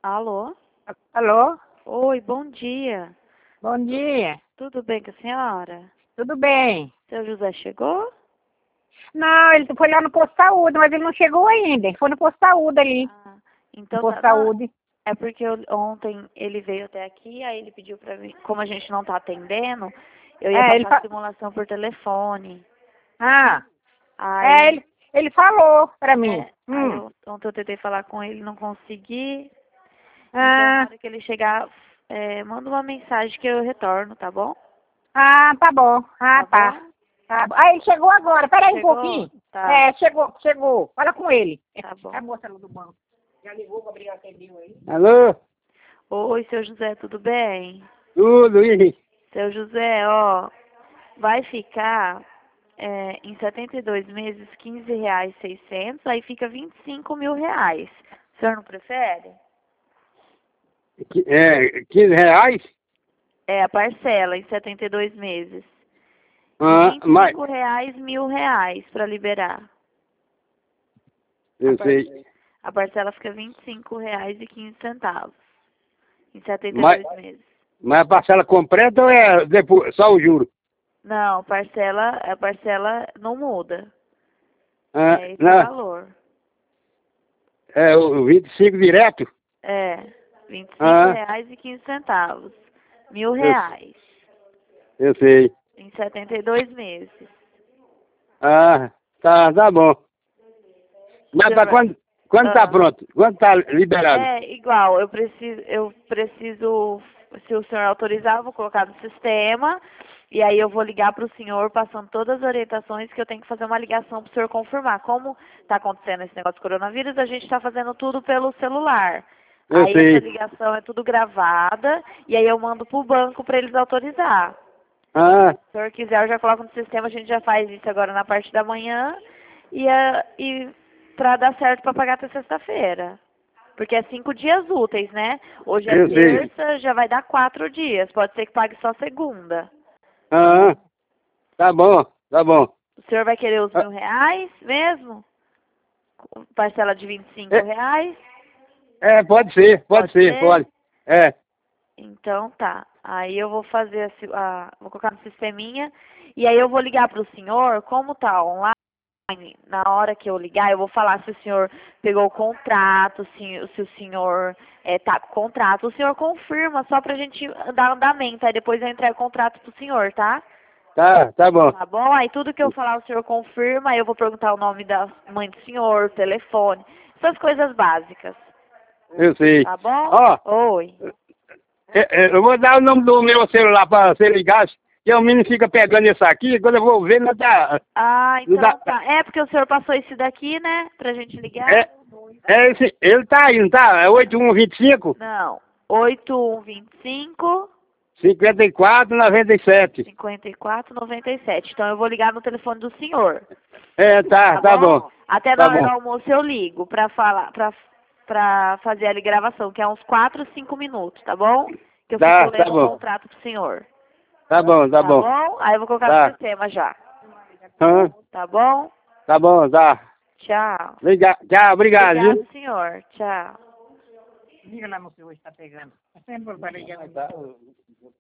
Alô? Alô? Oi, bom dia. Bom dia. Tudo bem com a senhora? Tudo bem? Seu José chegou? Não, ele foi lá no posto de saúde, mas ele não chegou ainda. Ele foi no posto de saúde ali. Ah, No então posto de não, saúde. é porque ontem ele veio até aqui, aí ele pediu pra mim, como a gente não tá atendendo, eu ia É, ele passar a fa... simulação por telefone. Ah, é, Aí, ele falou pra mim. ontem eu tentei falar com ele, não consegui. Então, na Ah, hora que ele chegar, manda uma mensagem que eu retorno, tá bom? tá bom. Tá Tá. bom? Tá bom. Ah, ele chegou agora. Pera aí um Chegou? pouquinho. Tá, É, chegou. Fala com ele. tá A bom. moça lá do banco. Já ligou, Gabriel atendeu aí. Alô? Oi, seu José, tudo bem? Tudo, e Seu José, ó, vai ficar em 72 meses R$ 15,600, aí fica R$ 25.000. O senhor não prefere? R$ 15? É a parcela em 72 meses. De Ah, mas R$ 25, R$ 1.000 para liberar. eu sei. A parcela fica R$ 25,15 em Mas, 72 meses. mas a parcela completa ou é depois, só o juro? Não, a parcela não muda. Ah, É esse o não, valor. é o 25 direto? É, vinte e cinco Ah, reais e quinze centavos. Mil eu, reais eu sei. em 72 meses. Ah, tá bom. Mas Senhor para quando tá ah, pronto? Quando tá liberado? é igual, eu preciso, se o senhor autorizar, eu vou colocar no sistema. E aí eu vou ligar para o senhor passando todas as orientações que eu tenho que fazer uma ligação para o senhor confirmar. Como está acontecendo esse negócio de coronavírus, a gente está fazendo tudo pelo celular. Eu Aí essa sei. ligação é tudo gravada e aí eu mando para o banco para eles autorizar. Ah, Se o senhor quiser, eu já coloco no sistema, a gente já faz isso agora na parte da manhã e para dar certo para pagar até sexta-feira. Porque é 5 dias úteis, né? Hoje é eu sei. terça, já vai dar 4 dias. Pode ser que pague só segunda. Ah, tá bom, tá bom. O senhor vai querer os Ah, R$ 1.000 mesmo? Parcela de R$ 25? é, pode Pode ser, ser? pode. É, Então tá. Aí eu vou fazer vou colocar no sisteminha e aí eu vou ligar para o senhor, como tá online. Na hora que eu ligar, eu vou falar se o senhor pegou o contrato, se o senhor tá com o contrato. O senhor confirma só pra gente dar andamento. Aí depois eu entrego o contrato pro senhor, tá? tá bom. Tá bom? Aí tudo que eu falar o senhor confirma. Aí eu vou perguntar o nome da mãe do senhor, o telefone, essas coisas básicas. Eu sei. Tá bom? Ó, Oi. eu vou dar o nome do meu celular para você ligar, que o menino fica pegando isso aqui, quando eu vou ver, não dá. Ah, Não dá então tá. É porque o senhor passou esse daqui, né? Pra gente ligar? é, ele tá aí, não tá? É 8125 Não. 8125 5497. 54,97. Então eu vou ligar no telefone do senhor, É, tá tá bom, bom? Até na tá hora do bom. almoço eu ligo pra falar, pra fazer a gravação, que é uns 4, 5 minutos, tá bom? Que eu fico Tá lendo o bom, contrato pro senhor, tá tá bom, bom? Aí eu vou colocar no tá. sistema já, Hã? tá bom? Tá bom, tá. Tchau. Tchau, obrigado, Obrigado, viu? senhor. Tchau. Liga lá no seu hoje, tá pegando. Sempre para ligar.